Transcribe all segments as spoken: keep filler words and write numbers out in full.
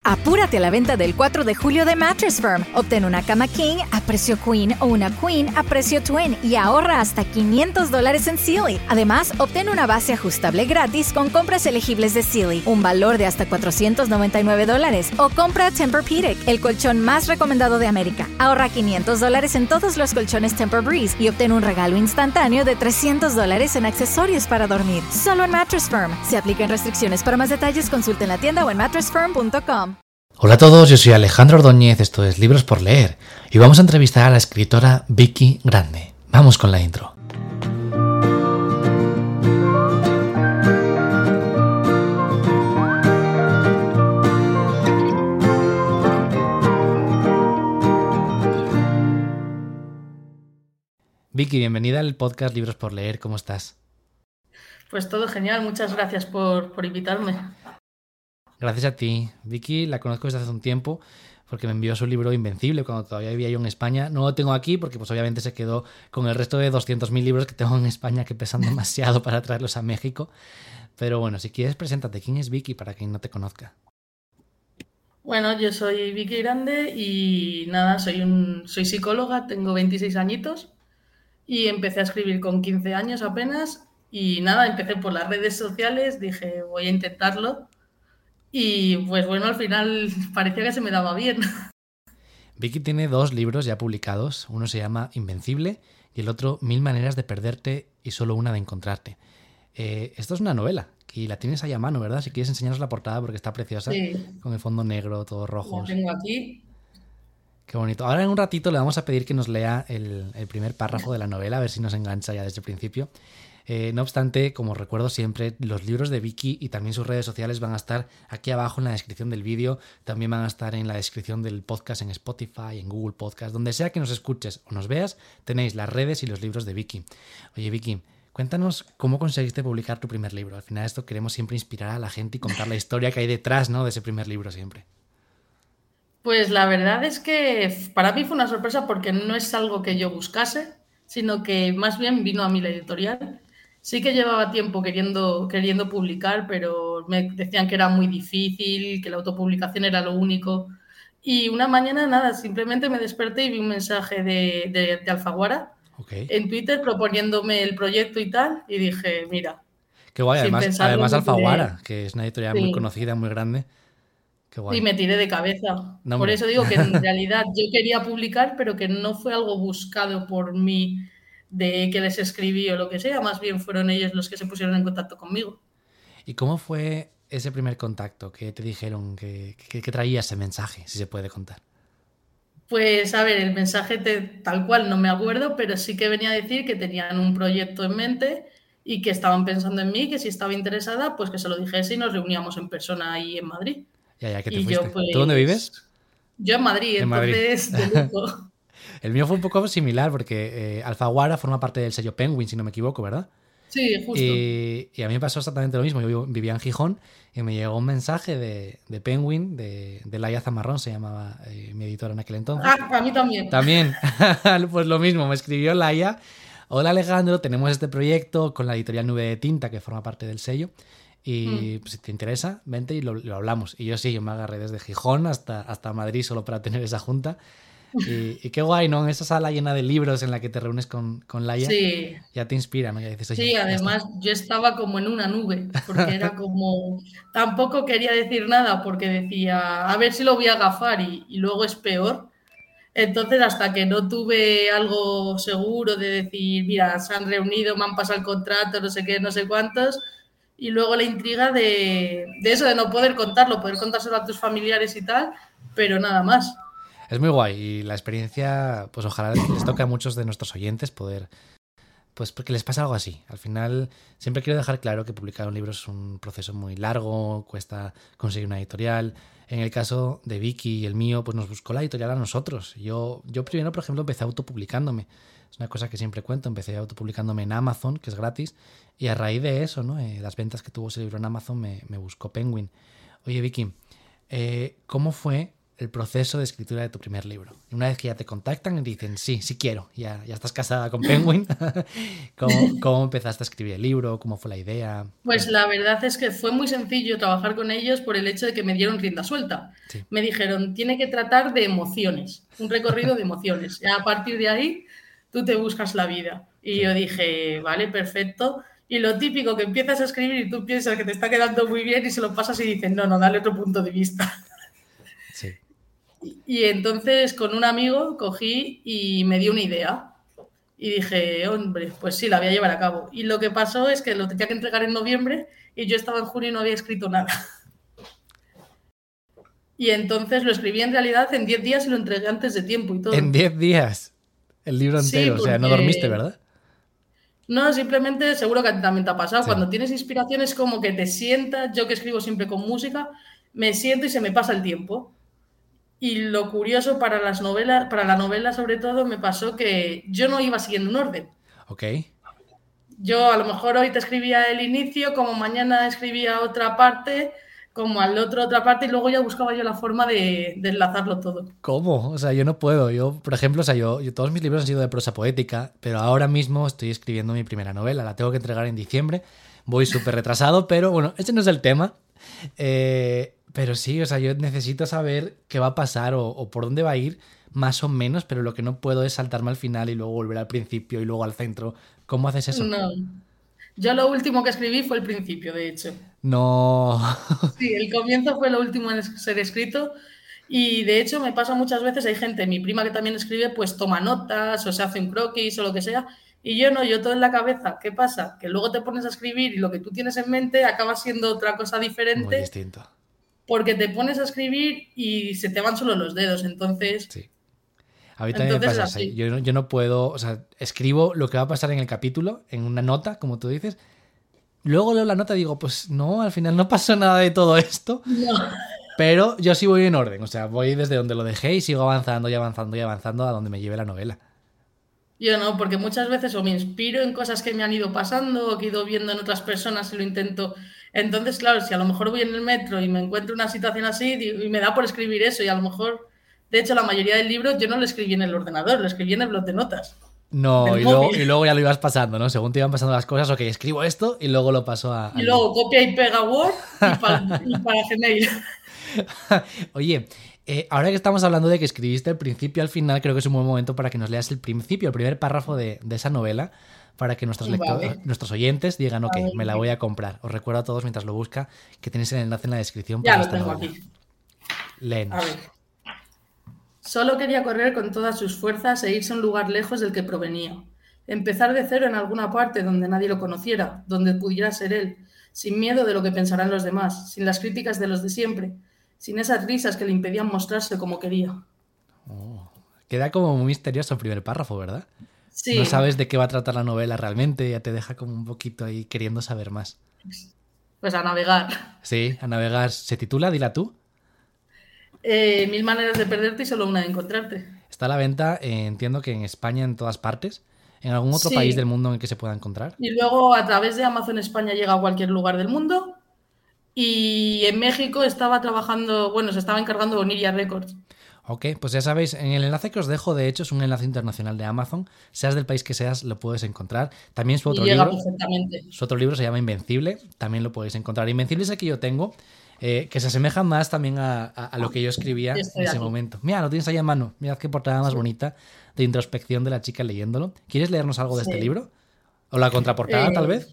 Apúrate a la venta del cuatro de julio de Mattress Firm. Obtén una cama King a precio Queen o una Queen a precio Twin y ahorra hasta quinientos dólares en Sealy. Además, obtén una base ajustable gratis con compras elegibles de Sealy, un valor de hasta cuatrocientos noventa y nueve dólares. O compra Tempur-Pedic, el colchón más recomendado de América. Ahorra quinientos dólares en todos los colchones Tempur-Breeze y obtén un regalo instantáneo de trescientos dólares en accesorios para dormir. Solo en Mattress Firm. Se aplican restricciones. Para más detalles, consulte en la tienda o en mattress firm punto com. Hola a todos, yo soy Alejandro Ordóñez, esto es Libros por Leer y vamos a entrevistar a la escritora Vicky Grande. Vamos con la intro. Vicky, bienvenida al podcast Libros por Leer, ¿cómo estás? Pues todo genial, muchas gracias por, por invitarme. Gracias a ti. Vicky la conozco desde hace un tiempo porque me envió su libro Invencible cuando todavía vivía yo en España. No lo tengo aquí porque pues obviamente se quedó con el resto de doscientos mil libros que tengo en España que pesan demasiado para traerlos a México. Pero bueno, si quieres, preséntate. ¿Quién es Vicky para quien no te conozca? Bueno, yo soy Vicky Grande y nada, soy, un, soy psicóloga, tengo veintiséis añitos y empecé a escribir con quince años apenas y nada, empecé por las redes sociales, dije voy a intentarlo. Y pues bueno, al final parecía que se me daba bien. Vicky tiene dos libros ya publicados. Uno se llama Invencible y el otro Mil maneras de perderte y solo una de encontrarte. Eh, esto es una novela y la tienes ahí a mano, ¿verdad? Si quieres enseñarnos la portada porque está preciosa. Sí. Con el fondo negro, todo rojo. La tengo aquí. Qué bonito. Ahora en un ratito le vamos a pedir que nos lea el, el primer párrafo de la novela, a ver si nos engancha ya desde el principio. Eh, no obstante, como recuerdo siempre, los libros de Vicky y también sus redes sociales van a estar aquí abajo en la descripción del vídeo, también van a estar en la descripción del podcast en Spotify, en Google Podcast, donde sea que nos escuches o nos veas, tenéis las redes y los libros de Vicky. Oye, Vicky, cuéntanos cómo conseguiste publicar tu primer libro. Al final esto queremos siempre inspirar a la gente y contar la historia que hay detrás, ¿no?, de ese primer libro siempre. Pues la verdad es que para mí fue una sorpresa porque no es algo que yo buscase, sino que más bien vino a mí la editorial. Sí que llevaba tiempo queriendo, queriendo publicar, pero me decían que era muy difícil, que la autopublicación era lo único. Y una mañana, nada, simplemente me desperté y vi un mensaje de, de, de Alfaguara okay. en Twitter proponiéndome el proyecto y tal, y dije, mira. Qué guay, además, pensarlo, además Alfaguara, tiré... que es una editorial sí. muy conocida, muy grande. Qué guay. Y me tiré de cabeza. No, Por eso digo que en realidad yo quería publicar, pero que no fue algo buscado por mí, de que les escribí o lo que sea, más bien fueron ellos los que se pusieron en contacto conmigo. ¿Y cómo fue ese primer contacto? ¿Qué te dijeron? ¿Qué, qué, qué traía ese mensaje, si se puede contar? Pues a ver, el mensaje te, tal cual no me acuerdo, pero sí que venía a decir que tenían un proyecto en mente y que estaban pensando en mí, que si estaba interesada, pues que se lo dijese y nos reuníamos en persona ahí en Madrid. Ya, ya, ¿qué te y fuiste? Yo, pues, ¿Tú dónde vives? Yo en Madrid, en entonces Madrid. de lujo. El mío fue un poco similar porque eh, Alfaguara forma parte del sello Penguin, si no me equivoco, ¿verdad? Sí, justo. Y, y a mí me pasó exactamente lo mismo. Yo vivía en Gijón y me llegó un mensaje de, de Penguin, de, de Laia Zamarrón, se llamaba eh, mi editora en aquel entonces. Ah, a mí también. También. Pues lo mismo, me escribió Laia. Hola Alejandro, tenemos este proyecto con la editorial Nube de Tinta, que forma parte del sello. Y mm. pues, si te interesa, vente y lo, lo hablamos. Y yo sí, yo me agarré desde Gijón hasta, hasta Madrid solo para tener esa junta. Y, y qué guay, ¿no? En esa sala llena de libros en la que te reúnes con, con Laia, sí. ya te inspira, ¿no? Ya dices, oye, sí, además yo estaba como en una nube, porque era como... Tampoco quería decir nada porque decía, a ver si lo voy a agafar y, y luego es peor. Entonces, hasta que no tuve algo seguro de decir, mira, se han reunido, me han pasado el contrato, no sé qué, no sé cuántos... Y luego la intriga de, de eso, de no poder contarlo, poder contárselo a tus familiares y tal, pero nada más. Es muy guay y la experiencia, pues ojalá les toque a muchos de nuestros oyentes poder, pues porque les pasa algo así. Al final, siempre quiero dejar claro que publicar un libro es un proceso muy largo, cuesta conseguir una editorial. En el caso de Vicky y el mío, pues nos buscó la editorial a nosotros. Yo, yo primero, por ejemplo, empecé autopublicándome. Es una cosa que siempre cuento, empecé autopublicándome en Amazon, que es gratis, y a raíz de eso, ¿no? Eh, las ventas que tuvo ese libro en Amazon me, me buscó Penguin. Oye, Vicky, eh, ¿cómo fue el proceso de escritura de tu primer libro? Una vez que ya te contactan y dicen, sí, sí quiero, ya, ya estás casada con Penguin. ¿Cómo, ¿Cómo empezaste a escribir el libro? ¿Cómo fue la idea? Pues la verdad es que fue muy sencillo trabajar con ellos por el hecho de que me dieron rienda suelta. Sí. Me dijeron, tiene que tratar de emociones, un recorrido de emociones. Y a partir de ahí, tú te buscas la vida. Y Sí. yo dije, vale, perfecto. Y lo típico, que empiezas a escribir y tú piensas que te está quedando muy bien y se lo pasas y dices, no, no, dale otro punto de vista. Sí. Y, y entonces con un amigo cogí y me dio una idea. Y dije, hombre, pues sí, la voy a llevar a cabo. Y lo que pasó es que lo tenía que entregar en noviembre y yo estaba en junio y no había escrito nada. Y entonces lo escribí en realidad en diez días y lo entregué antes de tiempo y todo. En diez días, el libro entero. Sí, O sea, no porque... dormiste, ¿verdad? No, simplemente seguro que a ti también te ha pasado. Sí. Cuando tienes inspiración es como que te sientas, yo que escribo siempre con música, me siento y se me pasa el tiempo. Y lo curioso para las novelas, para la novela sobre todo, me pasó que yo no iba siguiendo un orden. Ok. Yo a lo mejor hoy te escribía el inicio, como mañana escribía otra parte, como al otro otra parte, y luego ya buscaba yo la forma de, de enlazarlo todo. ¿Cómo? O sea, yo no puedo. Yo, por ejemplo, o sea, yo, yo todos mis libros han sido de prosa poética, pero ahora mismo estoy escribiendo mi primera novela. La tengo que entregar en diciembre. Voy súper retrasado, pero bueno, ese no es el tema. Eh, pero sí, o sea, yo necesito saber qué va a pasar o, o por dónde va a ir, más o menos, pero lo que no puedo es saltarme al final y luego volver al principio y luego al centro. ¿Cómo haces eso? No. Yo lo último que escribí fue el principio, de hecho. No. Sí, el comienzo fue lo último en ser escrito. Y de hecho me pasa muchas veces, hay gente, mi prima que también escribe, pues toma notas o se hace un croquis o lo que sea. Y yo no, yo todo en la cabeza. ¿Qué pasa? Que luego te pones a escribir y lo que tú tienes en mente acaba siendo otra cosa Muy diferente. distinto. Porque te pones a escribir y se te van solo los dedos, entonces... Sí. A mí también me entonces pasa así. así. Yo, no- yo no puedo, o sea, escribo lo que va a pasar en el capítulo, en una nota, como tú dices. Luego leo la nota y digo, pues no, al final no pasó nada de todo esto. No. Pero yo sí voy en orden, o sea, voy desde donde lo dejé y sigo avanzando y avanzando y avanzando a donde me lleve la novela. Yo no, porque muchas veces o me inspiro en cosas que me han ido pasando o que he ido viendo en otras personas y lo intento. Entonces, claro, si a lo mejor voy en el metro y me encuentro una situación así y me da por escribir eso y a lo mejor, de hecho, la mayoría del libro yo no lo escribí en el ordenador, lo escribí en el blog de notas. No, Del y luego, móvil. y luego ya lo ibas pasando, ¿no? Según te iban pasando las cosas, ok, escribo esto y luego lo paso a... Y al- luego copia y pega Word y, pa- y para Gmail. Oye, eh, ahora que estamos hablando de que escribiste el principio al final, creo que es un buen momento para que nos leas el principio, el primer párrafo de, de esa novela, para que nuestros, lecto- Vale. nuestros oyentes digan, ok, A ver. me la voy a comprar. Os recuerdo a todos mientras lo busca que tenéis el enlace en la descripción Ya para lo esta tengo novela. aquí. Léenos. A ver. Solo quería correr con todas sus fuerzas e irse a un lugar lejos del que provenía. Empezar de cero en alguna parte donde nadie lo conociera, donde pudiera ser él, sin miedo de lo que pensarán los demás, sin las críticas de los de siempre, sin esas risas que le impedían mostrarse como quería. Queda como muy misterioso el primer párrafo, ¿verdad? Sí, No sabes de qué va a tratar la novela realmente, ya te deja como un poquito ahí queriendo saber más. pues a navegar. Sí, a navegar. ¿Se titula? Dila tú. Eh, mil maneras de perderte y solo una de encontrarte. Está a la venta, eh, entiendo que en España, en todas partes. ¿En algún otro Sí. país del mundo en el que se pueda encontrar? Y luego a través de Amazon España llega a cualquier lugar del mundo. Y en México estaba trabajando, bueno, se estaba encargando de Oniria Records. Ok, pues ya sabéis, en el enlace que os dejo, de hecho, es un enlace internacional de Amazon. Seas del país que seas, lo puedes encontrar. También su otro y llega libro. perfectamente. Su otro libro se llama Invencible, también lo podéis encontrar. Invencible es el que yo tengo, eh, que se asemeja más también a, a- a lo que yo escribía en Estoy ese aquí. momento. Mira, lo tienes ahí a mano. Mirad qué portada más bonita de introspección de la chica leyéndolo. ¿Quieres leernos algo de Sí. este libro? ¿O la contraportada, Eh, tal vez?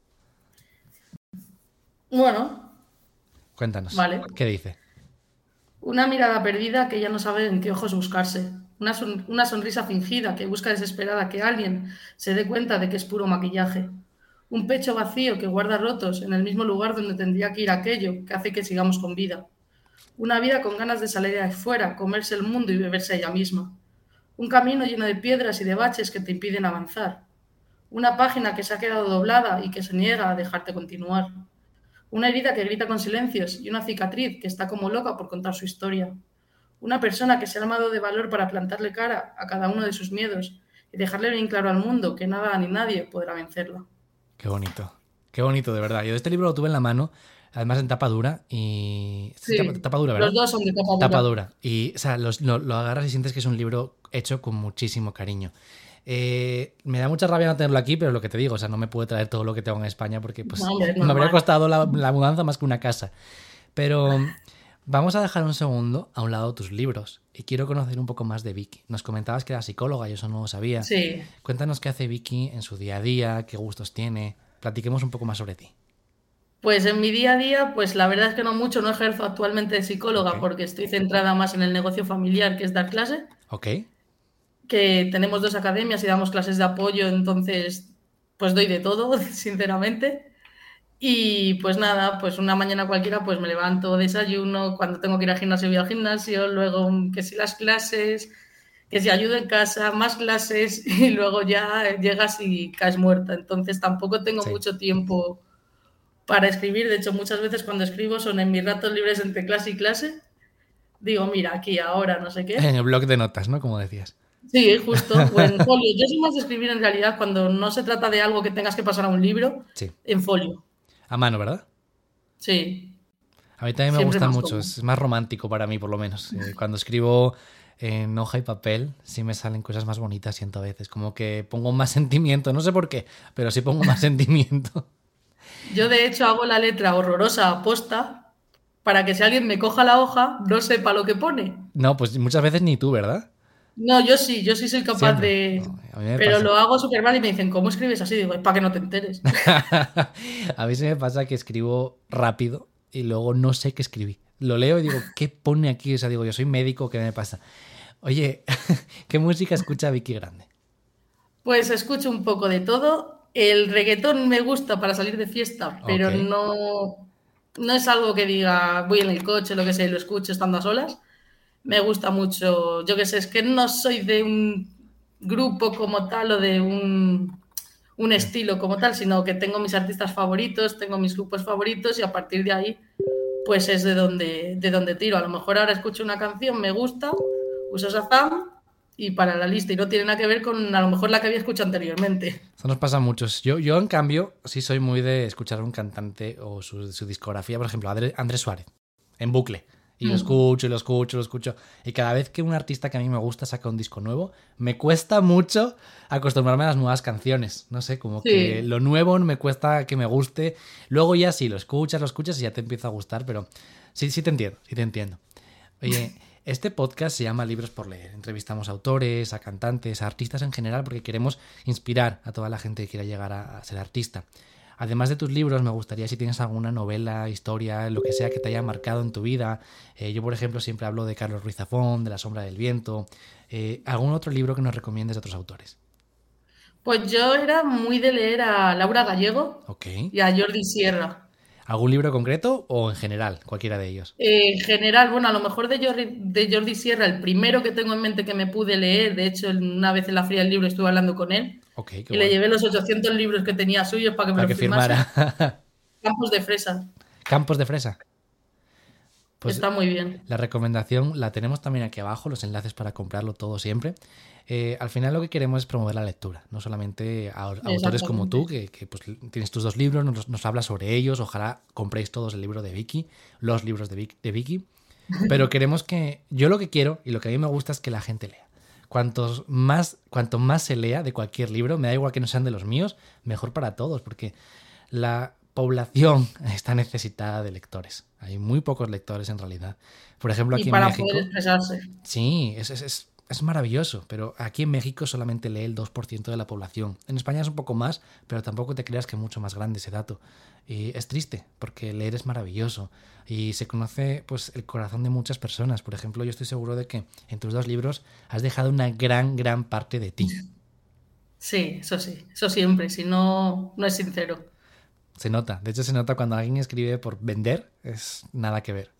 Bueno, Cuéntanos. vale. ¿Qué dice? Una mirada perdida que ya no sabe en qué ojos buscarse. Una, son- una sonrisa fingida que busca desesperada que alguien se dé cuenta de que es puro maquillaje. Un pecho vacío que guarda rotos en el mismo lugar donde tendría que ir aquello que hace que sigamos con vida. Una vida con ganas de salir afuera, comerse el mundo y beberse a ella misma. Un camino lleno de piedras y de baches que te impiden avanzar. Una página que se ha quedado doblada y que se niega a dejarte continuar. Una herida que grita con silencios y una cicatriz que está como loca por contar su historia. Una persona que se ha armado de valor para plantarle cara a cada uno de sus miedos y dejarle bien claro al mundo que nada ni nadie podrá vencerla. Qué bonito. Qué bonito, de verdad. Yo este libro lo tuve en la mano. Además en tapa dura y... Sí, Sí, tapa, tapa dura, ¿verdad? los dos son de capa Tapa dura. dura. Y, o sea, los- lo, lo agarras y sientes que es un libro hecho con muchísimo cariño. Eh, me da mucha rabia no tenerlo aquí, pero lo que te digo, o sea, no me puedo traer todo lo que tengo en España porque No, pues hombre, es me habría normal. costado la, la mudanza más que una casa. Pero vamos a dejar un segundo a un lado tus libros y quiero conocer un poco más de Vicky. Nos comentabas que era psicóloga y eso no lo sabía. Sí, Cuéntanos qué hace Vicky en su día a día, qué gustos tiene. Platiquemos un poco más sobre ti. pues en mi día a día, pues la verdad es que no mucho, no ejerzo actualmente de Ok, psicóloga porque estoy centrada más en el negocio familiar, que es dar clase, ok. que tenemos dos academias y damos clases de apoyo, entonces pues doy de todo, sinceramente. Y pues nada, pues una mañana cualquiera pues me levanto, desayuno, cuando tengo que ir al gimnasio voy al gimnasio, luego que si las clases, que si ayudo en casa, más clases y luego ya llegas y caes muerta. Entonces tampoco tengo Sí. mucho tiempo para escribir. De hecho, muchas veces cuando escribo son en mis ratos libres entre clase y clase. Digo, mira, aquí, ahora, no sé En qué. el blog de notas, ¿no? Como decías. Sí, justo. O en folio. Yo soy más de escribir en realidad cuando no se trata de algo que tengas que pasar a un libro, Sí. en folio. A mano, ¿verdad? Sí, A mí también me siempre gusta más mucho, cómodo. es más romántico para mí por lo menos. Eh, cuando escribo en hoja y papel sí me salen cosas más bonitas, siento a veces, como que pongo más sentimiento, no sé por qué, pero sí pongo más sentimiento. Yo de hecho hago la letra horrorosa a posta para que si alguien me coja la hoja no sepa lo que pone. No, pues muchas veces ni tú, ¿verdad? No, yo sí, yo sí soy capaz Siempre. de... No, a mí me Pero pasa. lo hago súper mal y me dicen, ¿cómo escribes así? Digo, es para que no te enteres. A mí se me pasa que escribo rápido y luego no sé qué escribí. Lo leo y digo, ¿qué pone aquí? O sea, digo, yo soy médico, ¿qué me pasa? Oye, ¿qué música escucha Vicky Grande? Pues escucho un poco de todo. El reggaetón me gusta para salir de fiesta, Ok. pero no, no es algo que diga, voy en el coche, lo que sé, lo escucho estando a solas. Me gusta mucho, yo qué sé, es que no soy de un grupo como tal o de un, un Sí. estilo como tal, sino que tengo mis artistas favoritos, tengo mis grupos favoritos y a partir de ahí, pues es de donde, de donde tiro. A lo mejor ahora escucho una canción, me gusta, uso Shazam y para la lista y no tiene nada que ver con a lo mejor la que había escuchado anteriormente. Eso nos pasa a muchos. Yo, yo, en cambio, sí soy muy de escuchar a un cantante o su, su discografía, por ejemplo, André- Andrés Suárez, en bucle. Y lo Mm. escucho, y lo escucho, lo escucho. Y cada vez que un artista que a mí me gusta saca un disco nuevo, me cuesta mucho acostumbrarme a las nuevas canciones. No sé, como que Sí, lo nuevo me cuesta que me guste. Luego ya sí, lo escuchas, lo escuchas y ya te empieza a gustar, pero sí, sí te entiendo, sí te entiendo. Oye, este podcast se llama Libros por Leer. Entrevistamos a autores, a cantantes, a artistas en general, porque queremos inspirar a toda la gente que quiera llegar a, a ser artista. Además de tus libros, me gustaría si tienes alguna novela, historia, lo que sea que te haya marcado en tu vida. Eh, yo, por ejemplo, siempre hablo de Carlos Ruiz Zafón, de La sombra del viento. Eh, ¿Algún otro libro que nos recomiendes de otros autores? pues yo era muy de leer a Laura Gallego Ok. y a Jordi Sierra. ¿Algún libro concreto o en general, cualquiera de ellos? Eh, en general, bueno, a lo mejor de Jordi, de Jordi Sierra, el primero que tengo en mente que me pude leer, de hecho, una vez en la Feria del Libro estuve hablando con él Ok, qué y le guay. llevé los ochocientos libros que tenía suyos para que me Para los que firmase. firmara. Campos de Fresa, Campos de Fresa. Pues está muy bien. la recomendación la tenemos también aquí abajo, los enlaces para comprarlo todo siempre. Eh, al final lo que queremos es promover la lectura, no solamente a, a autores como tú, Exactamente. que, que, pues, tienes tus dos libros, nos, nos hablas sobre ellos, ojalá compréis todos el libro de Vicky, los libros de, Vic, de Vicky, pero queremos que, yo lo que quiero y lo que a mí me gusta es que la gente lea. Cuantos más, cuanto más se lea de cualquier libro, me da igual que no sean de los míos, mejor para todos, porque la población está necesitada de lectores. Hay muy pocos lectores en realidad. Por ejemplo, Y aquí en para poder México, expresarse. sí, es, es, es, es maravilloso, pero aquí en México solamente lee el dos por ciento de la población. En España es un poco más, pero tampoco te creas que es mucho más grande ese dato. Y es triste, porque leer es maravilloso y se conoce pues el corazón de muchas personas. Por ejemplo, yo estoy seguro de que en tus dos libros has dejado una gran, gran parte de ti. Sí, eso sí, eso siempre, si no, no es sincero. Se nota, de hecho se nota cuando alguien escribe por vender, es nada que ver.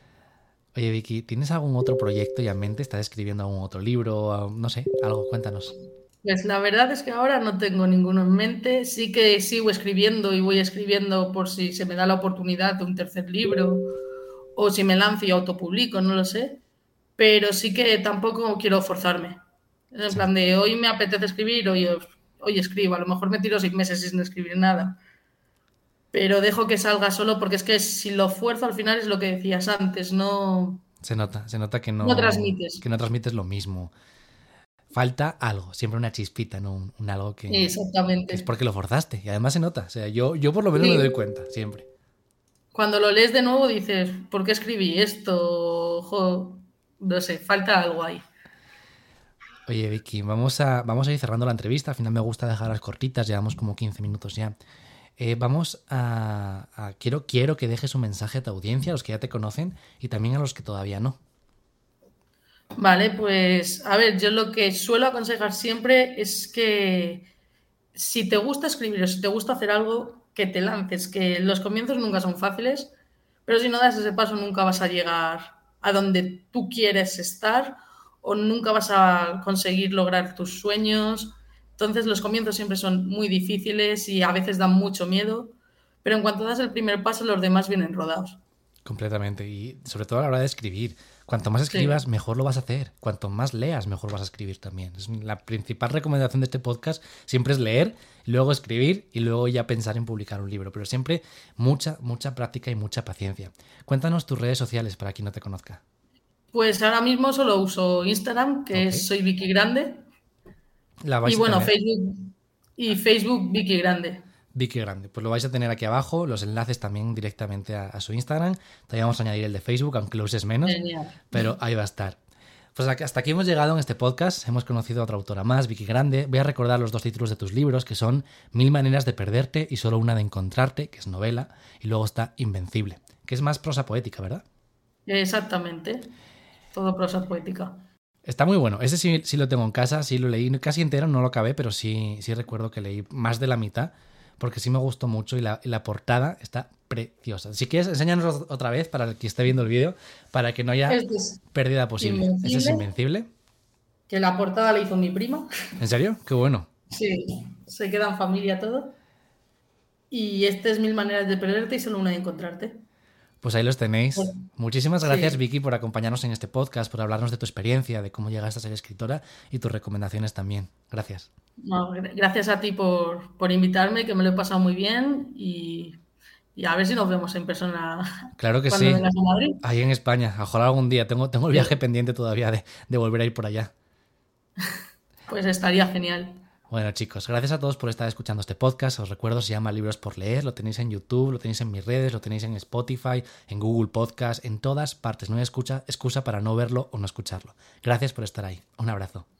Oye, Vicky, ¿tienes algún otro proyecto ya en mente? ¿Estás escribiendo algún otro libro? No sé, algo, cuéntanos. Pues la verdad es que ahora no tengo ninguno en mente. Sí que sigo escribiendo y voy escribiendo por si se me da la oportunidad de un tercer libro o si me lanzo y autopublico, no lo sé. Pero sí que tampoco quiero forzarme. En Sí. plan de hoy me apetece escribir, hoy, hoy escribo. A lo mejor me tiro seis meses sin escribir nada. pero dejo que salga solo porque es que si lo fuerzo al final es lo que decías antes, no, Se nota, se nota que no, no transmites. que no transmites lo mismo. Falta algo, siempre una chispita, ¿no? Un, un algo que, que es Exactamente. porque lo forzaste. Y además se nota. O sea, yo, yo por lo menos me Sí. doy cuenta, siempre. Cuando lo lees de nuevo dices, ¿por qué escribí esto? Jo, no sé, falta algo ahí. Oye, Vicky, vamos a, vamos a ir cerrando la entrevista. Al final me gusta dejarlas cortitas, llevamos como quince minutos ya. Eh, vamos a, a- quiero, quiero que dejes un mensaje a tu audiencia, a los que ya te conocen y también a los que todavía no. Vale, pues a ver, yo lo que suelo aconsejar siempre es que si te gusta escribir o si te gusta hacer algo, que te lances, que los comienzos nunca son fáciles, pero si no das ese paso nunca vas a llegar a donde tú quieres estar o nunca vas a conseguir lograr tus sueños. Entonces los comienzos siempre son muy difíciles y a veces dan mucho miedo, pero en cuanto das el primer paso los demás vienen rodados. Completamente. Y sobre todo a la hora de escribir. Cuanto más Sí, escribas, mejor lo vas a hacer. Cuanto más leas, mejor vas a escribir también. Es la principal recomendación de este podcast siempre es leer, luego escribir y luego ya pensar en publicar un libro. Pero siempre mucha, mucha práctica y mucha paciencia. Cuéntanos tus redes sociales para quien no te conozca. pues ahora mismo solo uso Instagram, que Ok. es Soy Vicky Grande, La y vais a bueno, tener. Facebook y Facebook Vicky Grande. Vicky Grande. Pues lo vais a tener aquí abajo, los enlaces también directamente a, a su Instagram. También vamos a añadir el de Facebook, aunque lo uses menos, Genial. pero ahí va a estar. Pues hasta aquí hemos llegado en este podcast. Hemos conocido a otra autora más, Vicky Grande. Voy a recordar los dos títulos de tus libros, que son Mil maneras de perderte y solo una de encontrarte, que es novela, y luego está Invencible, que es más prosa poética, ¿verdad? Exactamente. Todo prosa poética. Está muy bueno. Ese sí, sí lo tengo en casa, sí lo leí casi entero, no lo acabé, pero sí, sí recuerdo que leí más de la mitad, porque sí me gustó mucho y la, y la portada está preciosa. Si quieres, enséñanos otra vez para el que esté viendo el vídeo, para que no haya Este es pérdida posible. Ese es Invencible, Invencible. que la portada la hizo mi prima. ¿En serio? Qué bueno. Sí, se queda en familia todo. Y este es Mil maneras de perderte y solo una de encontrarte. Pues ahí los Pues, tenéis. Muchísimas gracias, sí. Vicky, por acompañarnos en este podcast, por hablarnos de tu experiencia, de cómo llegaste a ser escritora y tus recomendaciones también. Gracias. No, gra- gracias a ti por, por invitarme, que me lo he pasado muy bien y, y a ver si nos vemos en persona Claro que cuando sí. vengas a Madrid. Ahí en España. Ojalá algún día. Tengo, tengo el Sí, viaje pendiente todavía de, de volver a ir por allá. pues estaría genial. Bueno, chicos, gracias a todos por estar escuchando este podcast. Os recuerdo, se llama Libros por Leer. Lo tenéis en YouTube, lo tenéis en mis redes, lo tenéis en Spotify, en Google Podcast, en todas partes. No hay excusa, excusa para no verlo o no escucharlo. Gracias por estar ahí. Un abrazo.